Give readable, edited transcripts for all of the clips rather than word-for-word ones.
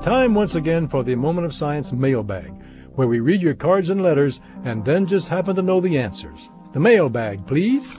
time once again for the Moment of Science mailbag, where we read your cards and letters and then just happen to know the answers. The mailbag, please.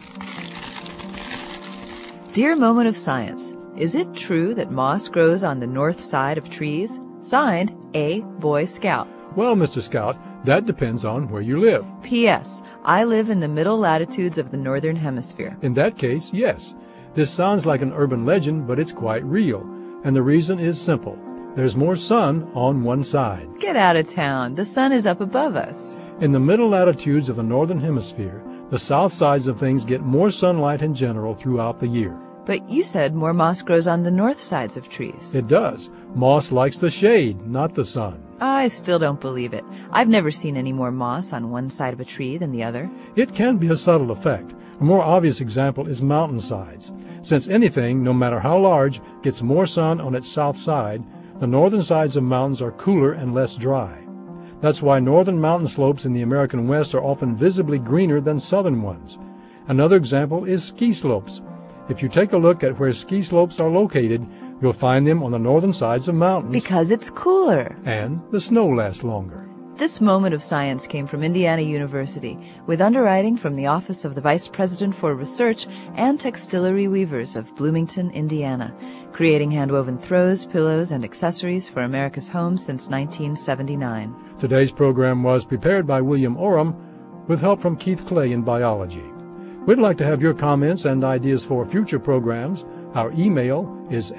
Dear Moment of Science, is it true that moss grows on the north side of trees? Signed, A. Boy Scout. Well, Mr. Scout, that depends on where you live. P.S. I live in the middle latitudes of the northern hemisphere. In that case, yes. This sounds like an urban legend, but it's quite real. And the reason is simple. There's more sun on one side. Get out of town. The sun is up above us. In the middle latitudes of the northern hemisphere, the south sides of things get more sunlight in general throughout the year. But you said more moss grows on the north sides of trees. It does. Moss likes the shade, not the sun. I still don't believe it. I've never seen any more moss on one side of a tree than the other. It can be a subtle effect. A more obvious example is mountainsides. Since anything, no matter how large, gets more sun on its south side, the northern sides of mountains are cooler and less dry. That's why northern mountain slopes in the American West are often visibly greener than southern ones. Another example is ski slopes. If you take a look at where ski slopes are located, you'll find them on the northern sides of mountains. Because it's cooler. And the snow lasts longer. This Moment of Science came from Indiana University, with underwriting from the Office of the Vice President for Research and Textillery Weavers of Bloomington, Indiana, creating hand-woven throws, pillows, and accessories for America's homes since 1979. Today's program was prepared by William Oram, with help from Keith Clay in biology. We'd like to have your comments and ideas for future programs. Our email is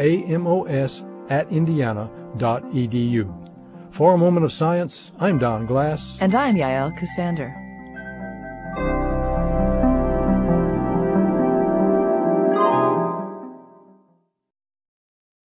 amos@indiana.edu. For a Moment of Science, I'm Don Glass. And I'm Yael Cassander.